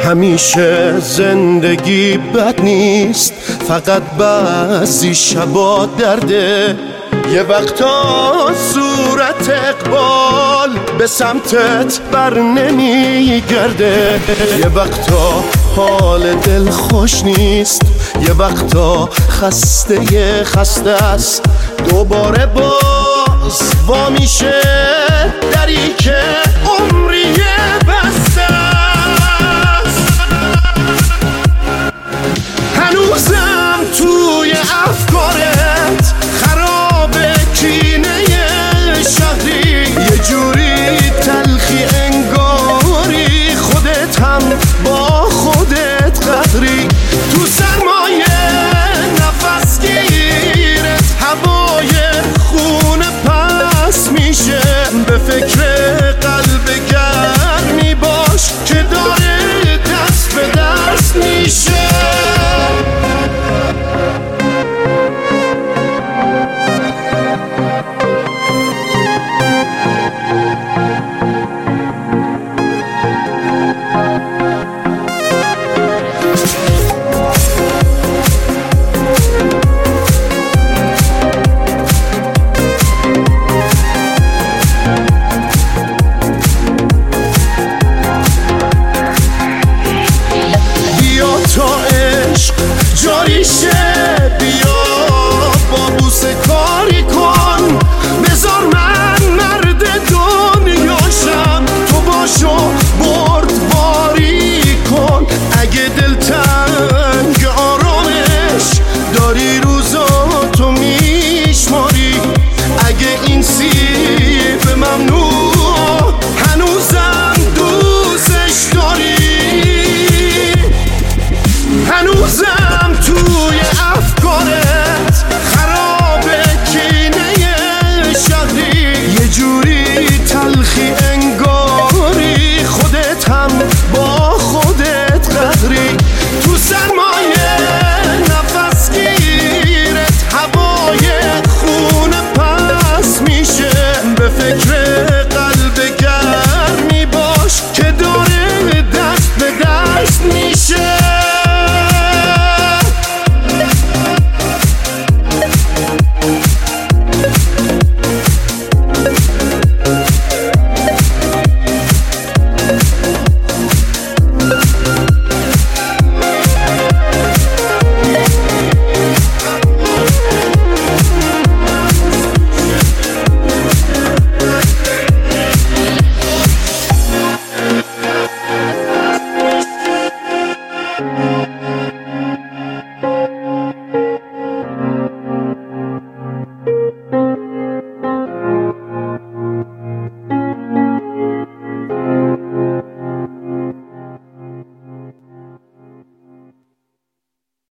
همیشه زندگی بد نیست، فقط بعضی شبا درده. یه وقتا صورت اقبال به سمتت بر نمیگرده، یه وقتا حال دل خوش نیست، یه وقتا خسته است. دوباره باز وا میشه دری که عمری بسته است. هنوزم توی افکارت خرابه کینه شهری، یه جوری تلخی انگاری خودت هم با خودت قهری. تو سرمایه نفس گیرت هوای خونه پس میشه، به فکر قلب گرمی باش که داره دست به دست میشه. جاری شه بیا با بوسه کاری کن، بذار من مرد دنیاشم، تو باشو بردباری کن. اگه دلتنگ آرامش داری روزا تو میشماری، اگه این سیب ممنوع هنوزم دوستش داری، هنوزم توی افکارت خرابه کینه شهری، یه جوری تلخی انگاری خودت هم با خودت قهری. تو سرمایه نفس گیرت هوای خونه پس میشه، به فکر قلب گرمی باش که داره دست به دست میشه.